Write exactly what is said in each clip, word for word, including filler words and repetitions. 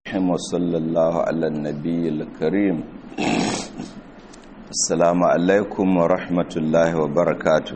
وصلى الله على النبي الكريم. السلام عليكم ورحمة الله وبركاته.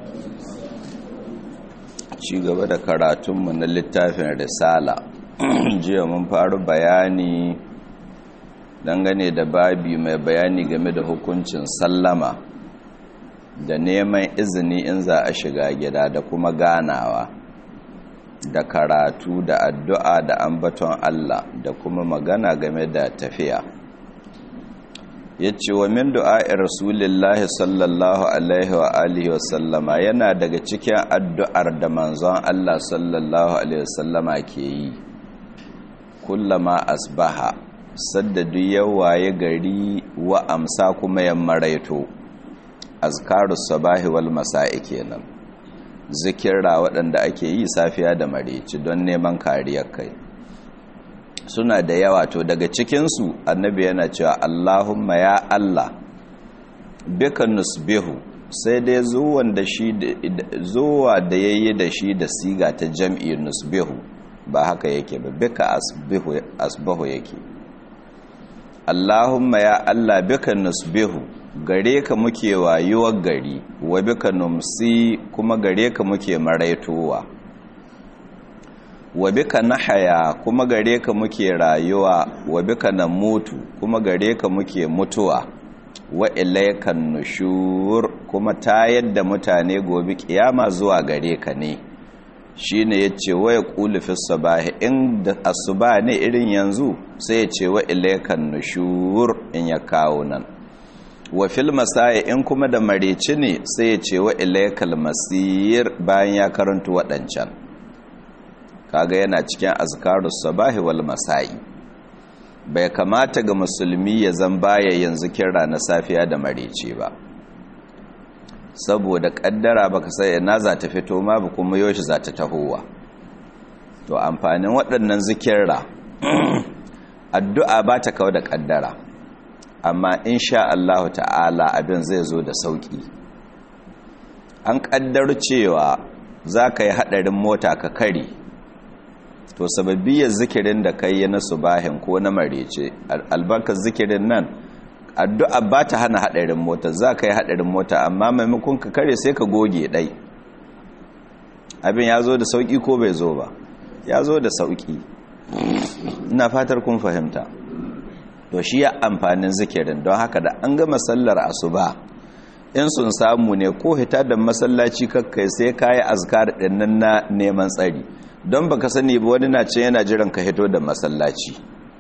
ci gaba da karatunmu na littafin risala. Jiya mun faru bayani dangane da babi mai bayani game da hukuncin sallama da neman izini in za a shiga gida da kuma ganawa da karatu da addu'a da ambaton Allah da kuma magana game da tafiya. Yace wa min du'a'i rasulillahi sallallahu alaihi wa alihi wa sallama, yana daga cikin addu'ar da manzon Allah sallallahu alaihi wa sallama ke yi kullama asbaha, saddadu yawaye gari wa amsa kuma yammaraito, azkarus sabahi wal masa'i kenan, zikirra waɗanda ake yi safiya da mareci don neman kariyar kai suna da yawa. To daga cikinsu annabi yana cewa Allahumma ya Allah bika nusbihu, sai dai zuwan da shi zuwa da yayi da shi da siga ta jam'i nusbihu ba haka yake ba, bika asbihu asbahu yake. Allahumma ya Allah bika nusbihu, gare ka muke wayuwar gari, wa bika numsi kuma gare ka muke maraitowa, wa bika nahaya kuma gare ka muke rayuwa, wa bika namutu kuma gare ka muke mutuwa, wa ilaykan nushur kuma tayar da mutane gobe kiyama zuwa gare ka ne. Shine yace wa yaqulu fi sabahi, in da asuba ne irin yanzu sai yace wa ilaykan nushur in ya kawo nan. Wa fil masai in kuma da mareci ne sai yace wa ilaykal masir bayan ya karanta wadancan. Kaga yana cikin azkarus sabahi wal masai. Bai kamata ga musulmi ya zan baya yanzu kira na safiya da mareci ba, saboda kaddara baka sai ina za ta fito ma ba kuma yoshi za ta tahowa. To amfanin waɗannan zikirra addu'a ba ta kawo da kaddara, amma insha Allah ta'ala abin zai zo da sauki. An kaddar cewa za ka yi haɗarin mota ka kare, to sababbiyar zikirin da kai na subahin ko na marece, albarkar zikirin nan addu'a ba ta hana haɗarin mota. Za ka yi haɗarin mota amma maimakon ka kare sai ka goge ɗai. Abin ya zo da sauƙi ko bai zo ba? Ya zo da sauƙi. Ina fatar kun fahimta. To shi ya amfanin zikirin. Don haka da an gama sallar asuba, in sun samu ne ko hita da masallaci kakkai sai ka yi azkar ɗinnan na neman tsari, don baka sani ba wani na ce yana jiran ka hito da masallaci.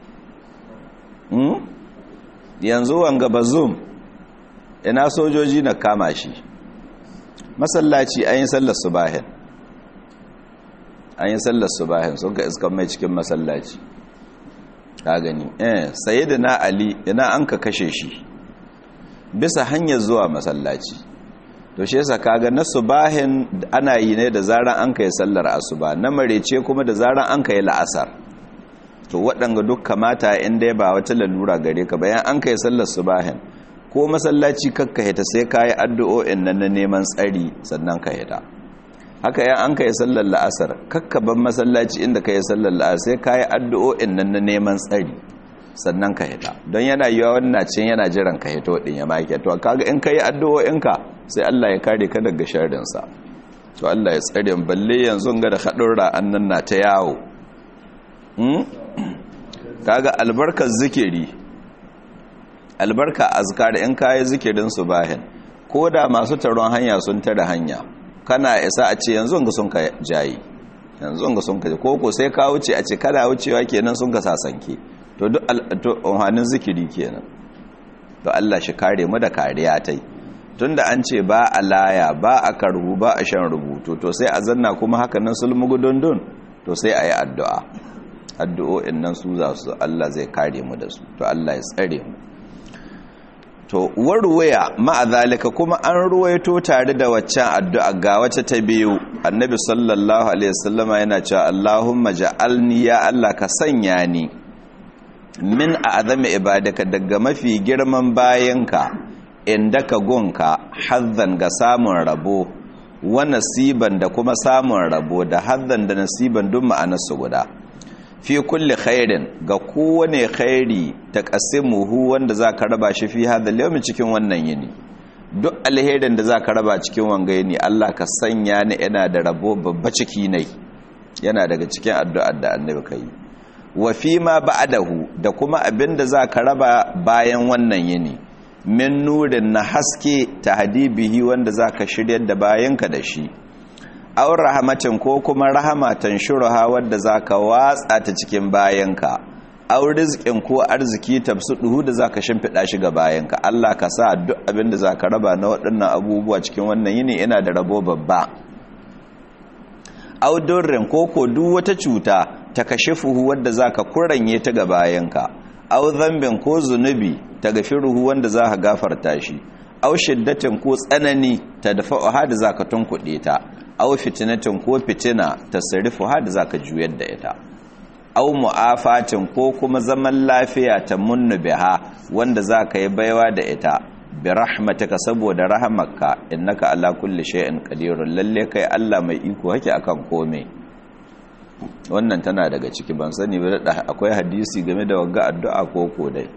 hmm? Yanzu wanga bazum ina sojoji na kama shi masallaci, an yi sallar subahin an yi sallar subahin sun ka iskan mai cikin masallaci. ka gani eh sayyidina Ali ina an ka kashe shi bisa hanyar zuwa masallaci. To shi yasa kaga na subahin ana yi ne da zaran an kai sallar asuba, na marece kuma da zaran an kai la'asar. To waɗanga duk kamata in dai ba wata lalura gare ka bayan an kai sallar subahin ko masallaci kakka hita sai kai addu'o'in nan na neman tsari sannan ka hita. Haka yan an kai sallar la'asar kakka ban masallaci inda kai sallar la'asar sai kai addu'o'in nan na neman tsari sannan ka hita, don yana yiwa wannan cin yana jiran ka hito din ya make. To kaga in kai addu'o'inka sai Allah ya kare ka daga sharrin sa. To Allah ya tsare mu, balle yanzu ga da hadurra annan na ta yawo. hmm kaga albarkar zikiri, albarka azkar in kai zikirin subahin, koda masu taron hanya sun tare hanya kana isa a ce yanzu ga sun ka jayi, yanzu ga sun ka koko sai ka wuce a ce kada wucewa kenan sun ka sasanke. To duk alhanin zikiri kenan. To Allah shi kare mu da kariya tai, tunda an ce ba a laya ba a karhu ba a shan rubutu, to sai a zanna kuma haka nan sulmu gudundun, to sai a yi addu'a. Addu'o'in nan su za su Allah zai kare mu da su. To Allah ya tsare mu. To warwaya ma'a zalika kuma an ruwaito tare da waccan addu'a ga wacce ta biyu. Annabi sallallahu alaihi wasallama yana cewa Allahumma ja'alni, ya Allah ka sanya ni min a'zami ibadaka, daga mafi girman bayanka, inda ka gunka, hazzan ga samun rabo, wa nasiban da kuma samun rabo, da hazzan da nasiban duk ma'anarsu guda. fi kulli khairin ga kowane khairi taqsimuhu wanda zaka raba shi fi hadha al cikin wannan yini duk alherin da zaka raba cikin wanga yini Allah ka sanya ni ina da rabo babba ciki ne yana daga cikin addu'ar da annabi kai wa fi ma ba'dahu da kuma abinda zaka raba bayan wannan yini min nurin na haske tahdibihi wanda zaka shiryar da bayanka da shi aw rahmatin ko kuma rahamatan shuruha wanda zaka watsa ta cikin bayanka aw rizqin ko arziki tabsuduhu da zaka shimfida shi ga bayanka Allah ka sa duk abinda zaka raba na waɗannan abubuwa cikin wannan yini ina da rabo babba aw durrin ko ko duk wata cuta ta kashifuhu wanda zaka kuranye ta ga bayanka aw dhanbin ko zunubi ta gafiruhu wanda zaka gafarta shi aw shiddatin ko tsanani ta dafa'uha da zaka tunkuɗe ta aw fitnatin ko fitina tasrifuha da zaka juyar da ita aw mu'afatin ko kuma zaman lafiya ta munnu biha wanda zaka yi baiwa da ita bi rahmatika saboda rahamarka innaka ala kulli shay'in qadirun lalle kai Allah mai iko hake akan komai wannan tana daga ciki ban sani ba da akwai hadisi game da wagga addu'a ko ko dai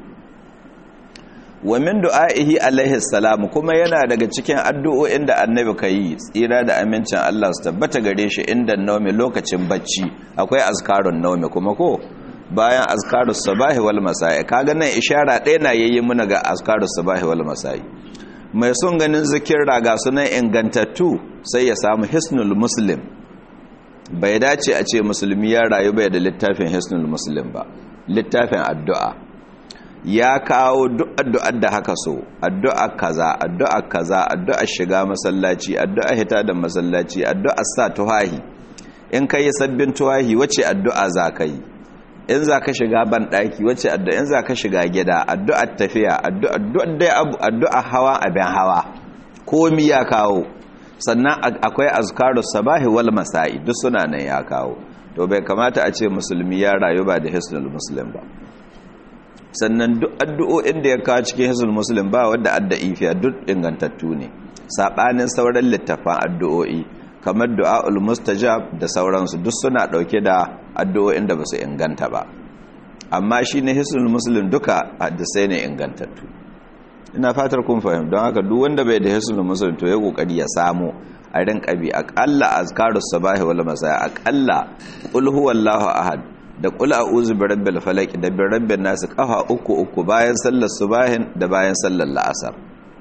wa min du'aihi alaihi salam kuma yana daga cikin addu'o'in da annabi kai tsira da amincin Allah su tabbata gare shi inda naumi lokacin bacci akwai azkarun naumi kuma ko bayan azkarus sabahi wal masai kaga nan ishara ɗaya na yayi muna ga azkarus sabahi wal masai mai son ganin zikirra ga sunan ingantattu sai ya samu hisnul muslim bai dace a ce musulmi ya rayu bai da littafin hisnul muslim ba littafin addu'a ya kawo duk addu'ar da haka so addu'a kaza addu'a kaza addu'a shiga masallaci addu'a hita da masallaci addu'a sa tuhahi in kai sabbin tuhahi wace addu'a za ka yi in za ka shiga ban daki wace addu'a in za ka shiga gida addu'a tafiya addu'a dai abu addu'a hawa abin hawa komi ya kawo sannan akwai azkarus sabahi wal masa'i duk suna nan ya kawo to bai kamata a ce musulmi ya rayu ba da hisnul muslim ba sannan duk addu'o'in da ya kawo cikin hisnul muslim ba wanda adda ifiya duk ingantattu ne sabanin sauran littafan addu'o'i kamar du'aul mustajab da sauransu duk suna dauke da addu'o'in da basu inganta ba amma shine hisnul muslim duka hadisai ne ingantattu ina fatar kun fahimta don haka duk wanda bai da hisnul muslim to ya kokari ya samu a rinka bi aqalla azkarus sabahi wal masai aqalla qul huwallahu ahad da qul a'udhu birabbil falaq da birabbin nas kafa uku uku bayan sallar subahin da bayan sallar la'asar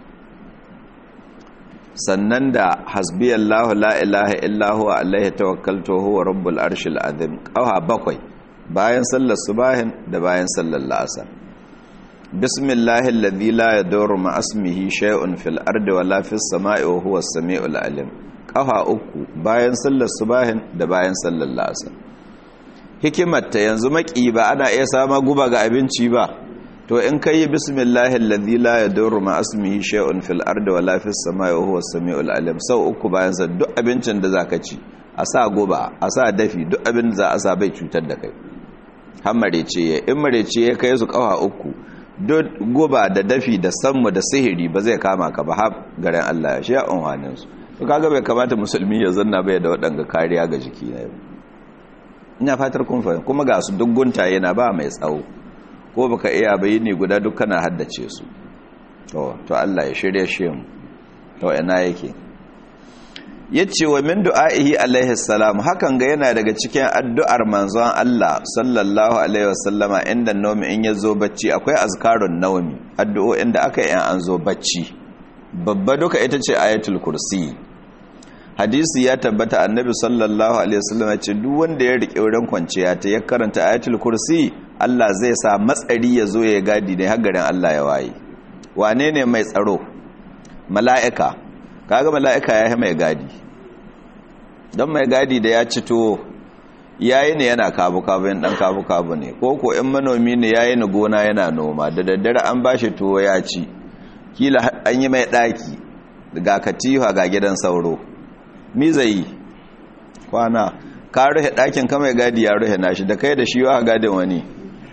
sannan da hasbiyallahu la ilaha illa huwa alaihi tawakkaltu huwa rabbul arshil azim kafa bakwai bayan sallar subahin da bayan sallar la'asar bismillahil ladhi la yadurru ma ismihi shay'un fil ardi wala fis sama'i wa huwas samiul alim kafa uku bayan sallar subahin da bayan sallar la'asar hikimarta yanzu maki ba ana iya sama guba ga abinci ba to in kai bismillahil ladhi la yadurru ma ismihi shay'un fil ardi wala fis sama'i wa huwas samiul alim sau uku bayan sa duk abincin da zaka ci a sa guba a sa dafi duk abin da za a sa bai cutar da kai hammare ce in mare ce ya kai su kafa uku duk guba da dafi da sammu da sihiri ba zai kama ka ba har garin Allah ya shi ya unhanin su to kaga bai kamata musulmi ya zanna bai da wadanga kariya ga jiki na yau ina fatar kun fahimta kuma ga su duk guntaye na ba mai tsawo ko baka iya bayani guda duk kana haddace su to to Allah ya shirye shi mu to ina yake yace wa min du'aihi alaihi salam hakan ga yana daga cikin addu'ar manzon Allah sallallahu alaihi wasallama inda nawmi in yazo bacci akwai azkarun nawmi addu'o'in da aka yi an zo bacci babba duka ita ce ayatul kursi hadisi ya tabbata annabi sallallahu alaihi wasallama ce duk wanda ya rike wurin kwanciya ta ya karanta ayatul kursi Allah zai sa matsari ya zo ya gadi ne har garin Allah ya waye wane ne mai tsaro mala'ika kaga mala'ika ya yi mai gadi don mai gadi da ya ci tuwo yayi ne yana kabu-kabu yin dan kabu-kabu ne ko ko in manomi ne yayi ni gona yana noma da daddare an bashi tuwo ya ci kila an yi mai daki ga katifa ga gidan sauro mi zai kwana ka rufe dakin ka mai gadi ya rufe nashi da kai da shi wa gadin wani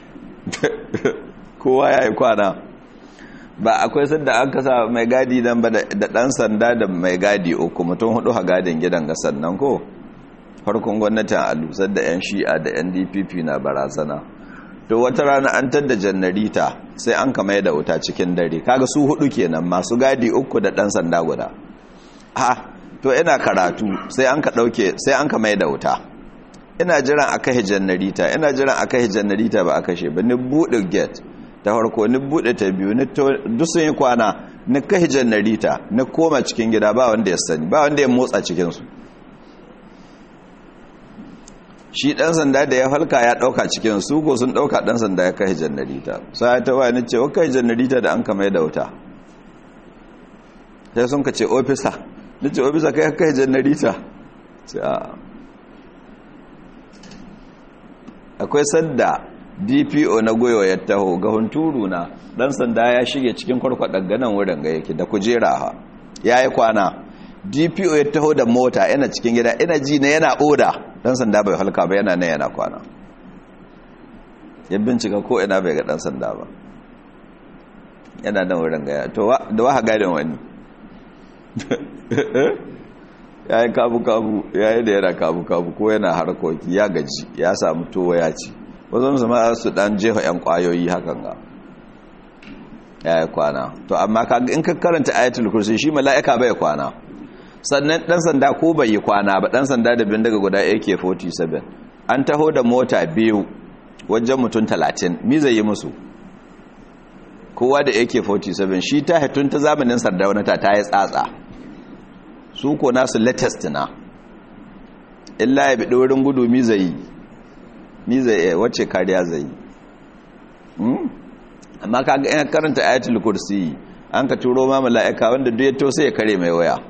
kowa yayi kwana ba akwai sadda an kasa mai gadi dan ba da dan sanda da mai gadi uku mutum hudu ha gadin gidan ga sannan ko farkon gwamnatin alu sadda yan shi'a da yan D P P na barazana to wata rana an tadda jannarita sai an kama da wuta cikin dare kaga su hudu kenan masu gadi uku da dan sanda guda ha to ina karatu sai an ka dauke sai an kama da wuta ina jiran aka hi jannarita ina jiran aka hi jannarita ba aka she ba ni bude gate ta farko ni bude ta biyu ni duk sun yi kwana ni kai jannarita ni koma cikin gida ba wanda ya sani ba wanda ya motsa cikin su shi dan sanda da ya falka ya dauka cikin su ko sun dauka dan sanda ya kai jannarita sai ta wani ce wa kai jannarita da an kama da wuta sai sun ka ce officer ni ce officer kai kai jannarita sai a akwai sanda D P O na goyo ya taho ga hunturu na dan sanda ya shige cikin kwarkwadar ganan wurin ga yake da kujera ha yayi kwana D P O ya taho da mota yana cikin gida ina ji na yana oda dan sanda bai halka ba yana nan yana kwana ya bincika ko ina bai ga dan sanda ba yana nan wurin ga to da wa gadin wani yayi kabu kabu yayi da yana kabu kabu ko yana harkoki ya gaji ya samu towa ya ci wasu zama su dan jefa yan kwayoyi hakan ga ya yi kwana to amma in ka karanta ayatul kursi shi mala'ika bai kwana sannan dan sanda ko bai yi kwana ba dan sanda da bindiga guda A K forty-seven an taho da mota biyu wajen mutum talatin mi zai yi musu kowa da A K forty-seven shi ta hitun ta zamanin sardauna ta ta yi tsatsa su ko nasu latest na illa ya bi wurin gudu mi zai yi ni zai wacce kariya zai yi amma kaga ina karanta ayatul kursi an ka turo ma mala'ika wanda duk ya to sai ya kare mai waya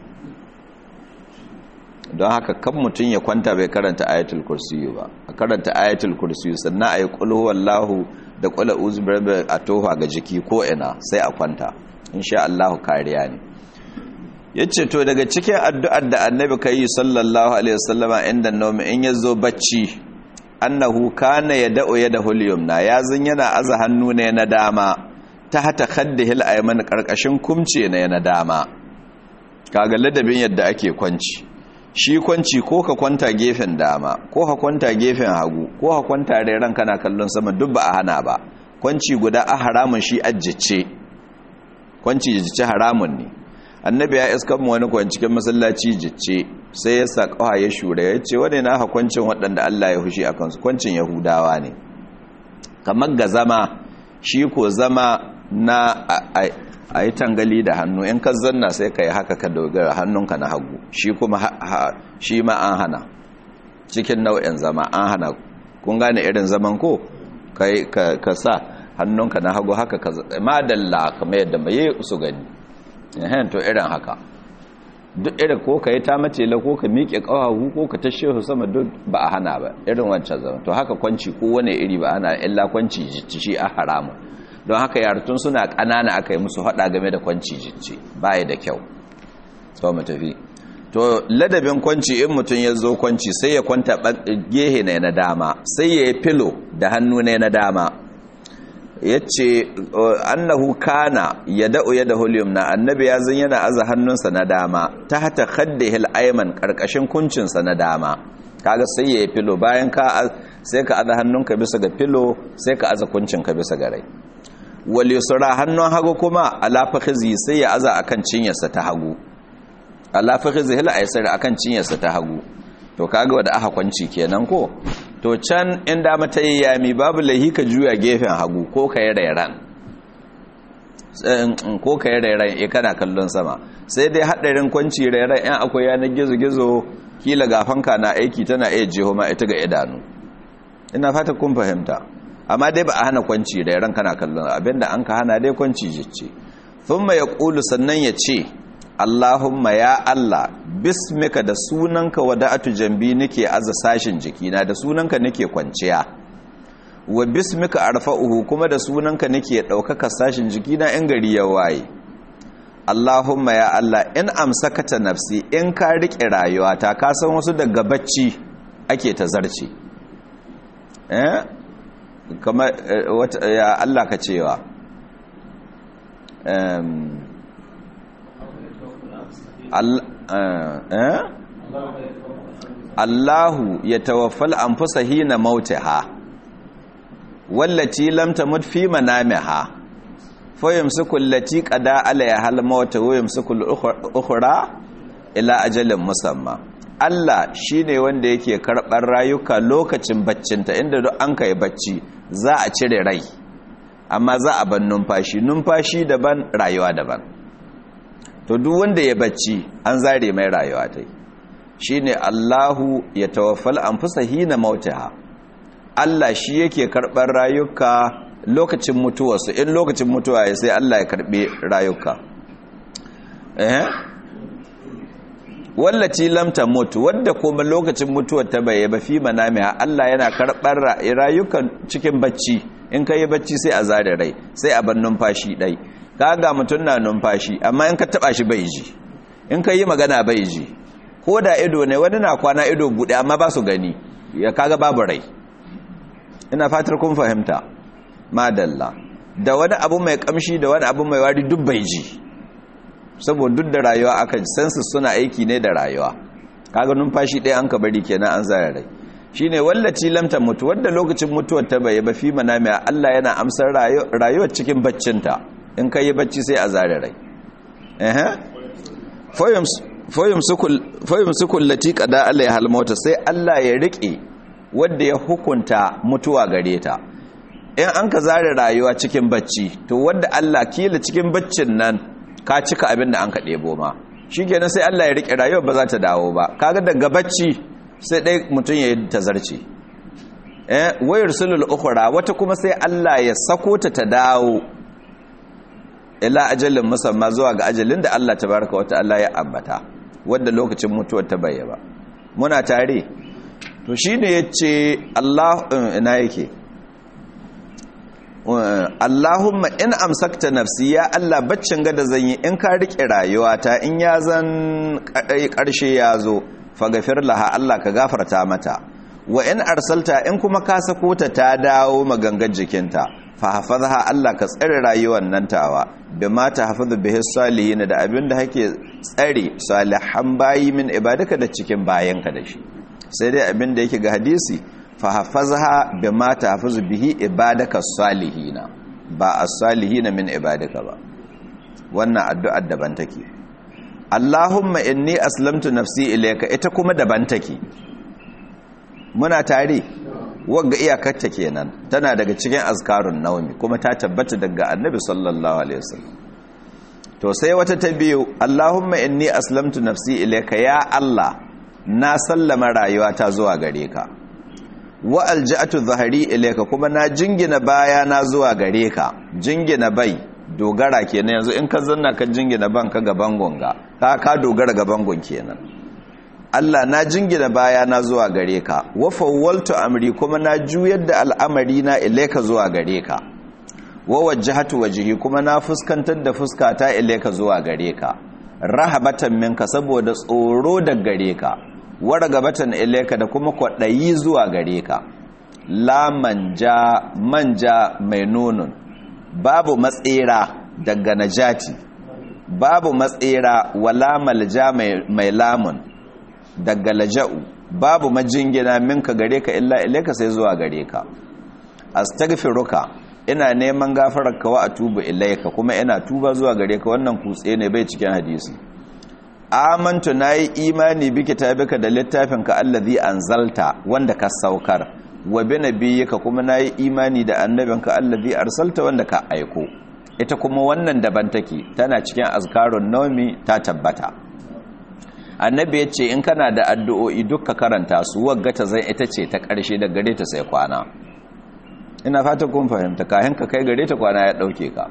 don haka kan mutun ya kwanta bai karanta ayatul kursi ba a karanta ayatul kursi sannan ayi qul huwallahu da qul a'udhu birabbil a tofa ga jiki ko ina sai a kwanta insha Allah kariya ne yace to daga cikin addu'ar da annabi kai sallallahu alaihi wasallama inda nawmi in yazo bacci annahu kana yad'u yadahu al-yumna yazin yana aza hannu ne na dama ta hata khaddihi al-ayman karkashin kumce ne na dama kaga ladabin yadda ake kwanci shi kwanci ko ka kwanta gefen dama ko ka kwanta gefen hagu ko ka kwanta reran kana kallon sama duk ba a hana ba kwanci guda a haramun shi ajjice kwanci jicce haramun ne annabi ya iska mu wani kwanci cikin masallaci jicce sai ya sa ƙawa ya shure ya ce wane na hakwancin waɗanda Allah ya hushi a kansu kwancin yahudawa ne kamar ga zama shi ko zama na a yi tangali da hannu in ka zanna sai ka yi haka ka dogara hannunka na hagu shi kuma shi ma an hana cikin nau'in zama an hana kun gane irin zaman ko ka sa hannunka na hagu haka ka madalla kamar yadda mai su gani ehen to irin haka duk irin ko ka yi ta mace la ko ka miƙe ƙawahu ko ka tashe su sama duk ba a hana ba irin wancan zaman to haka kwanci ko wane iri ba ana illa kwanci jicci shi a haramun don haka yartun suna ƙanana aka yi musu haɗa game da kwanci jicci baya da kyau so mu tafi to ladabin kwanci in mutum ya zo kwanci sai ya kwanta gehe ne na dama sai ya yi filo da hannu ne na dama yace annahu kana yad'u yadahu al-yumna annabi ya zan yana aza hannunsa na dama ta hata khaddihi al-ayman karkashin kuncinsa na dama kaga sai yayi filo bayan ka sai ka aza hannunka bisa ga filo sai ka aza kuncinka bisa ga rai wal yusra hannun hagu kuma ala fakhizi sai ya aza akan cinyarsa ta hagu ala fakhizi hal aysar akan cinyarsa ta hagu to kaga wanda aka kwanci kenan ko to can inda mata yami babu lahi ka juya gefen hagu ko ka yi rairan ko ka yi rairan e kana kallon sama sai dai haɗarin kwanci rairan yan akwai yanar gizo-gizo kila gafanka na aiki tana iya jeho ma ita ga idanu ina fata kun fahimta amma dai ba a hana kwanci rairan kana kallon abinda an ka hana dai kwanci jicce thumma yaqulu sannan ya ce Allahumma ya Allah bismika da sunanka wada'atu jambi nake aza sashin jikina da sunanka nake kwanciya wa bismika arfa'uhu kuma da sunanka nake daukaka sashin jikina in gari ya waye Allahumma ya Allah in amsakata nafsi in ka rike rayuwata ka san wasu daga bacci ake tazarci eh kamar ya Allah ka cewa um Allahu yatawaffal anfusa hina mautaha wallati lam tamut fi manamiha fa yumsiku allati qada alayha al-maut wa yumsiku al-ukhra ila ajalin musamma. Allah shine wanda yake karɓar rayuka lokacin baccinta, inda duk an kai bacci za a cire rai amma za a ban numfashi, numfashi daban rayuwa daban. To duk wanda ya bacci an zare mai rayuwa tai. Shine Allahu ya tawaffal anfusa hina mautaha. Allah shi yake karɓar rayuka lokacin mutuwarsu, in lokacin mutuwa ya sai Allah ya karɓi rayuka. Eh? Wallaci lam tamut, wadda kuma lokacin mutuwar ta bai ba fi manamiha, Allah yana karɓar rayukan cikin bacci. In ka yi bacci sai a zare rai, sai a ban numfashi ɗai. Kaga mutum na numfashi, amma in ka taɓa shi bai ji, in ka yi magana bai ji. Ko da ido ne, wani na kwana ido buɗe amma ba su gani, ya kaga babu rai. Ina fatar kun fahimta. Madalla. Da wani abu mai kamshi da wani abu mai wari duk bai ji. Saboda duk da rayuwa aka sensus suna aiki ne da rayuwa. Kaga numfashi ɗaya an ka bari kenan an zare rai. Shine wallaci lamta mutu, wadda lokacin mutuwar ta bai ba fi manamiya, Allah yana amsar rayuwar cikin baccinta. In ka yi bacci sai a zare rai. Eh? Foyum sukul lati qada alayha al-maut, sai Allah ya rike wadda ya hukunta mutuwa gare ta. In an ka zare rayuwa cikin bacci, to wadda Allah kila cikin baccin nan ka cika abin da an ka ɗebo ma, shi kenan sai Allah ya riƙe rayuwa ba za ta dawo ba. Kaga daga bacci sai ɗai mutum ya yi tazarci. Eh, wayar sulul ukhra, wata kuma sai Allah ya sako ta ta dawo ila ajalin musamma, zuwa ga ajalin da Allah tabaraka wa ta'ala ya ambata, wanda lokacin mutuwar ta bayyana. Muna tare. To shine yace Allah ina yake Allahumma in amsakta nafsi, ya Allah baccin gada zan yi in ka rike rayuwata, in ya zan karshe ya zo, faghfir laha, Allah ka gafarta mata. Wa in arsalta, in kuma ka sako ta ta dawo magangan jikinta, fa hafazha, Allah ka tsare rayuwar nan tawa, bima tahfazu bihi salihin, da abinda hake tsare salihan bayi min ibadaka da cikin bayanka da shi. Sai dai abinda yake ga hadisi, fahafazha bima tahfazu bihi ibadaka salihina, ba as-salihina min ibadaka ba. Wannan addu'ar daban take. Allahumma inni aslamtu nafsi ilayka, ita kuma daban take. Muna tare. Wagga iyakarta kenan, tana daga cikin azkarun naumi, kuma ta tabbata daga Annabi sallallahu alaihi wasallam. To sai wata ta biyu, Allahumma inni aslamtu nafsi ilayka, ya Allah na sallama rayuwata zuwa gare ka. Wa alja'atu dhahri ilayka, kuma na jingina baya na zuwa gare ka. Jingina bai dogara kenan, yanzu in ka zanna ka jingina banka ga bangonga, ka ka dogara ga bangon kenan. Allah na jingina baya na zuwa gare ka. Wa fawwaltu amri, kuma na juyar da al'amari na ilayka zuwa gare ka. Wa wajjahatu wajhi, kuma na fuskantar da fuskata ilayka zuwa gare ka. Rahabatan minka, saboda tsoro da gare ka. Waragabatan ilayka, da kuma kwaɗayi zuwa gare ka. La manja, manja mai nunun, babu matsira daga najati, babu matsira wala malja mai lamun daga laja'u, babu majingina minka gare ka illa ilayka, sai zuwa gare ka. Astaghfiruka, ina neman gafararka wa atubu ilayka, kuma ina tuba zuwa gare ka. Wannan kutse ne bai cikin hadisi. Amantu, nayi imani bi kitabika, da littafinka allazi anzalta, wanda ka saukar, wa bi nabiyyika, kuma nayi imani da annabinka allazi arsalta, wanda ka aiko. Ita kuma wannan daban take, tana cikin azkarun nawmi, ta tabbata. Annabi ya ce in kana da addu'o'i dukka karanta su, wagga ta zai ita ce ta ƙarshe da gare ta sai kwana. Ina fata kun fahimta, kayan ka kai gare ta kwana ya ɗauke ka.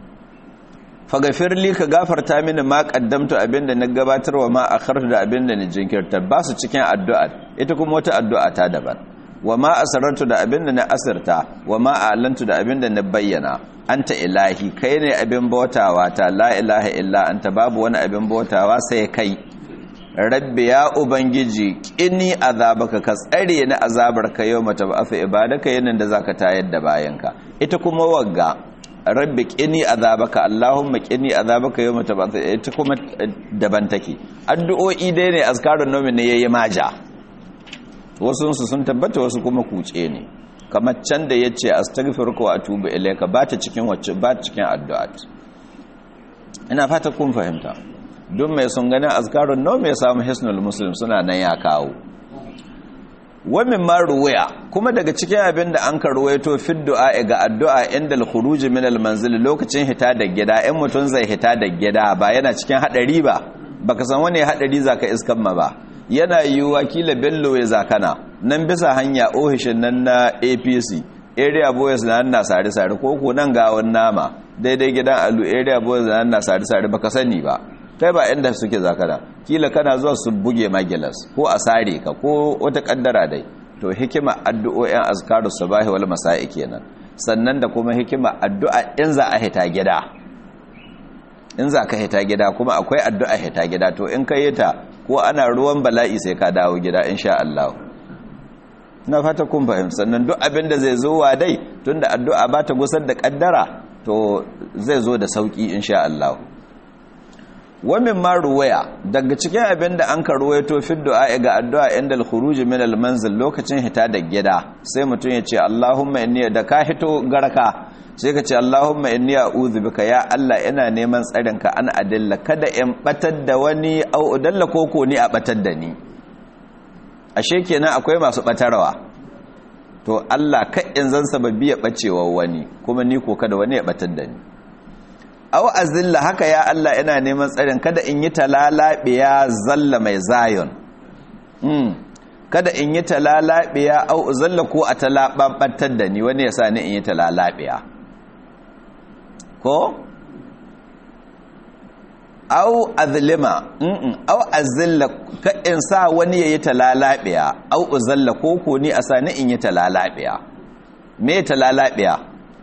Faghfirli, ka gafarta mini ma qaddamtu, abinda na gabatar, wa ma akhartu, da abinda na jinkirta. Ba su cikin addu'a, ita kuma wata addu'a ta daban. Wa ma asrartu, da abinda na asirta, wa ma a'lantu, da abinda na bayyana. Anta ilahi, kai ne abin bautawa ta, la ilaha illa anta, babu wani abin bautawa sai kai. Rabbi, ya ubangiji, kini azabaka, ka tsare ni azabarka yau mata ba'athu ibadaka, yanin da zaka tayar da bayanka. Ita kuma wagga, rabbi kini azabaka, Allahumma kini azabaka yawma tab'ath, ita kuma daban take. Addu'o'i dai ne azkarun nawmi ne yayi maja, wasu sun tabbata wasu kuma kuce ne kamar can da yace astaghfiruka wa atubu ilayka ba ta cikin wacce ba ta cikin addu'a. Ina fata kun fahimta. Duk mai sun gani azkarun nawa mai samu hisnul muslim suna nan ya kawo. Wa mimma ruwaya kuma daga cikin abin da an karwaito fi du'a ga addu'a inda al-khuruj min al-manzil lokacin hita da gida in mutun zai hita da gida ba yana cikin hadari ba baka san wani hadari zaka iskan ma ba yana yiwuwa kila bello ya zakana nan bisa hanya ohishin nan na A P C area boys nan na sare sare ko ko nan ga wannan nama daidai gidan alu area boys nan na sare sare baka sani ba kai ba inda suke zakana kila kana zuwa su buge magilas ko a sare ka ko wata kaddara dai to hikima addu'o'in azkarus sabahi wal masa'i kenan sannan da kuma hikima addu'a in za a hita gida in za ka hita gida kuma akwai addu'a hita gida to in ka yi ta ko ana ruwan bala'i sai ka dawo gida insha Allah. Na fata kun fahimta sannan duk abin da zai zo wa dai tunda addu'a ba ta gusar da kaddara to zai zo da sauki insha Allah. Wa mimma ruwaya daga cikin abin da an ka ruwaito fi du'a ga addu'a inda al-khuruj min al-manzil lokacin hita da gida sai mutum ya ce Allahumma inni da ka hito garaka sai ka ce Allahumma inni a'udhu bika ya Allah ina neman tsarin ka an adilla kada in batar da wani au udalla koko ni a batar da ni ashe kenan akwai masu batarwa to Allah ka in zan sababi ya bacewa wani kuma ni ko kada wani ya batar da ni au azilla haka ya Allah ina neman tsarin kada in yi talalabiya zalla mai zayon mm kada in yi talalabiya au zalla ko a talababatar da ni wani ya sa ni in yi talalabiya ko au azlima mm au azilla ka in sa wani yayi talalabiya au uzalla ko ko ni a sa ni in yi talalabiya me talalabiya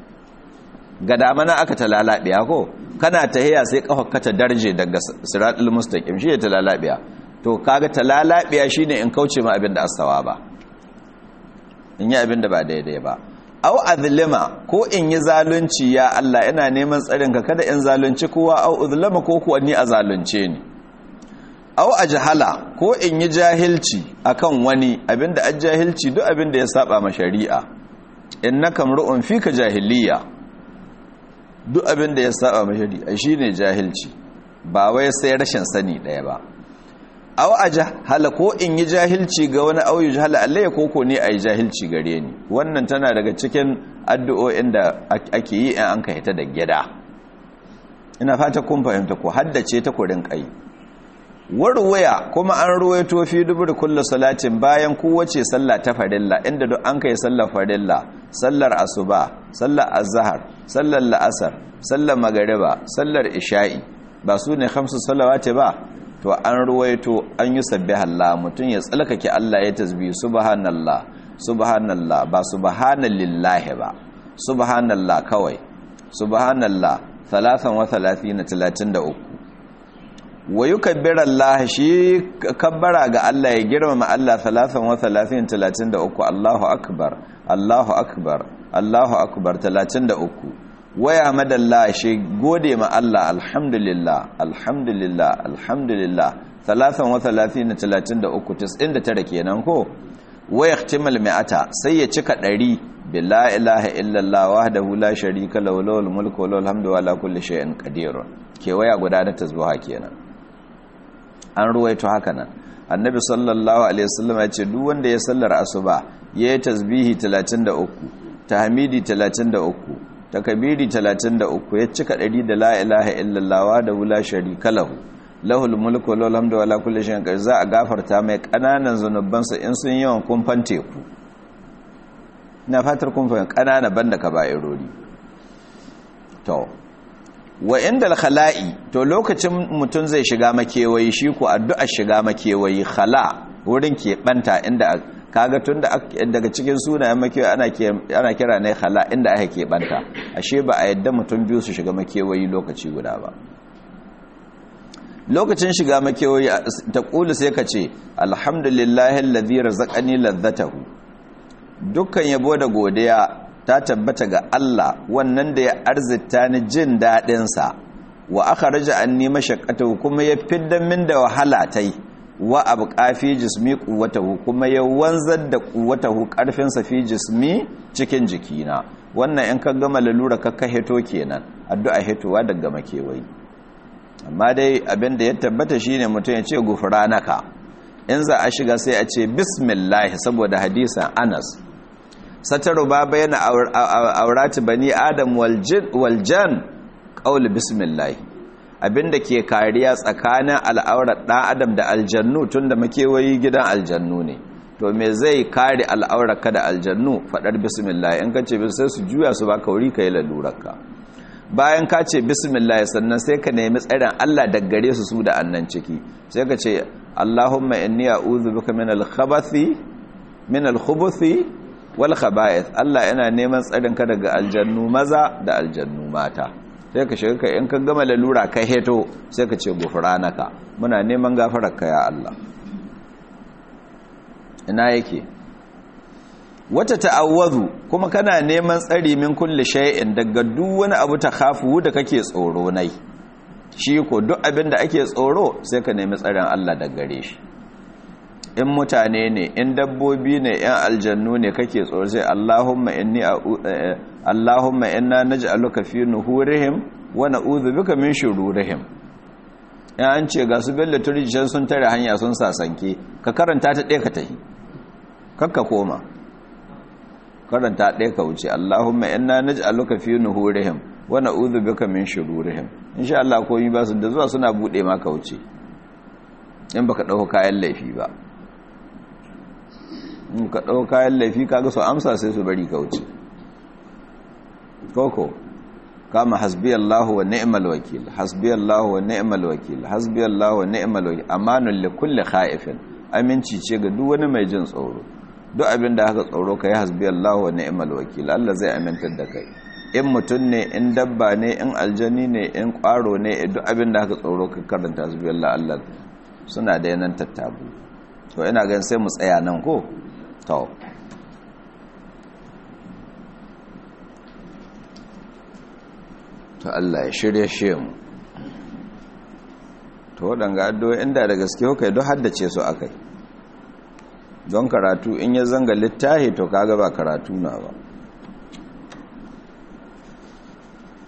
ga damana aka talalabiya ko kana tahiya sai kafarka ta darje daga siratul mustaqim shi ne talalabiya to kaga talalabiya shine in kauce ma abin da asawa ba in yi abin da ba daidai ba au azlima ko in yi zalunci ya Allah ina neman tsarin ka kada in zalunci kowa au uzlama ko kuwa ni a zalunce ni au ajhala ko in yi jahilci akan wani abinda ajahilci duk abinda ya saba ma shari'a innaka mru'un fika jahiliya duk abinda ya saba ma shari'a shine jahilci ba wai sai rashin sani daya ba aw ajhala ko in yi jahilci ga wani aw yujhala Allah ko ko ne ayi jahilci gare ni wannan tana daga cikin addu'o'in da ake yi in an ka hita da gida ina fata kun fahimta ko haddace ta kurin kai warwaya kuma an ruwaito fi dubur kullu salatin bayan kowace sallah ta farilla inda duk an kai sallar farilla sallar asuba sallar azhar sallar la'asar sallar magariba sallar isha'i ba su ne khamsu salawati ba to an ruwaito an yi sabbihallah mutum ya tsalkake Allah ya tasbih subhanallah subhanallah ba subhanallahi ba subhanallah kawai subhanallah talatin wa talatin talatin da uku wa yukabbiru Allah shi kabbara ga Allah ya girmama Allah talatin wa talatin talatin da uku Allahu akbar Allahu akbar Allahu akbar talatin da uku waya madalla shi gode ma Allah alhamdulillah alhamdulillah alhamdulillah talatin wa talatin talatin da uku tis'in da tara kenan ko waya ihtimal mi'ata sai ya cika ɗari bila ilaha illallah wahdahu la sharika lahu lahul mulku wa lahul hamdu wa ala kulli shay'in qadir ke waya guda da tasbiha kenan an ruwaito haka nan annabi sallallahu alaihi wasallam ya ce duk wanda ya sallar asuba yayi tasbihi talatin da uku tahmidi talatin da uku takabiri talatin da uku ya cika ɗari da la ilaha illallah wa da wula sharika lahu lahul mulku wa lahul hamdu wa ala kulli shay'in qadir za a gafarta mai kananan zanubansa in sun yawan kumfan teku ina fatar kumfan kanana banda kaba'irori to wa inda al-khala'i to lokacin mutun zai shiga makewayi shi ko addu'a shiga makewayi khala wurin ke banta inda kaga tunda daga cikin sunayen makewayi ana ana kira ne khala inda aka ke banta ashe ba a yadda mutum biyu su shiga makewayi lokaci guda ba lokacin shiga makewayi ta kula sai ka ce alhamdulillahi alladhi razaqani ladzatahu dukkan yabo da godiya ta tabbata ga Allah wannan da ya arzita ni jin dadin sa wa akhraja anni mashaqqatahu kuma ya fidda min da wahala tai wa abqa fi jismi quwwatahu kuma ya wanzar da quwwatahu karfin sa fi jismi cikin jikina wannan in ka gama lalura ka ka heto kenan addu'a hetowa daga makewayi amma dai abinda ya tabbata shine mutum ya ce gufranaka in za a shiga sai a ce bismillah saboda hadisan Anas sataru ba bayana aurati bani adam wal jan qaul bismillah abinda ke kariya tsakanin al'aurar ɗan adam da aljannu tunda makewayi gidan aljannu ne to me zai kare al'aurar ka da aljannu fadar bismillah in ka ce sai su juya su baka wuri kai lalurarka bayan ka ce bismillah sannan sai ka nemi tsarin Allah daga gare su su da annan ciki sai ka ce Allahumma inni a'udhu bika min al-khabathi min al-khubuthi wal khaba'ith Allah yana neman tsarin ka daga aljannu maza da aljannu mata sai ka shiga in ka gama lalura ka heto sai ka ce gufranaka muna neman gafararka ya Allah ina yake wata ta'awwazu kuma kana neman tsari min kulli shay'in daga duk wani abu ta khafu da kake tsoro nai shi ko duk abin da ake tsoro sai ka nemi tsarin Allah daga gare shi in mutane ne in dabbobi ne in aljannu ne kake tsoro sai Allahumma inni Allahumma inna naj'aluka fi nuhurihim wa na'udhu bika min shururihim ya an ce ga su bella turjin sun tare hanya sun sasanke ka karanta ta ɗaya ka tahi kakka koma karanta ɗaya ka wuce Allahumma inna naj'aluka fi nuhurihim wa na'udhu bika min shururihim insha Allah ko yi ba su da zuwa suna bude maka wuce in baka dauko kayan laifi ba in ka dauko kayan laifi kaga su amsa sai su bari ka wuce koko kama hasbiyallahu wa ni'mal wakil hasbiyallahu wa ni'mal wakil hasbiyallahu wa ni'mal wakil amanul likulli khaifin aminci ce ga duk wani mai jin tsoro duk abin da haka tsoro kai hasbiyallahu wa ni'mal wakil Allah zai amintar da kai in mutun ne in dabba ne in aljani ne in kwaro ne duk abin da haka tsoro ka karanta hasbiyallahu Allah suna da yanan tattabu to ina ganin sai mu tsaya nan ko to to Allah ya shirye shi mu to wadanga addu'o'i inda da gaske kai don haddace su akai don karatu in ya zanga littahi to kaga ba karatu na ba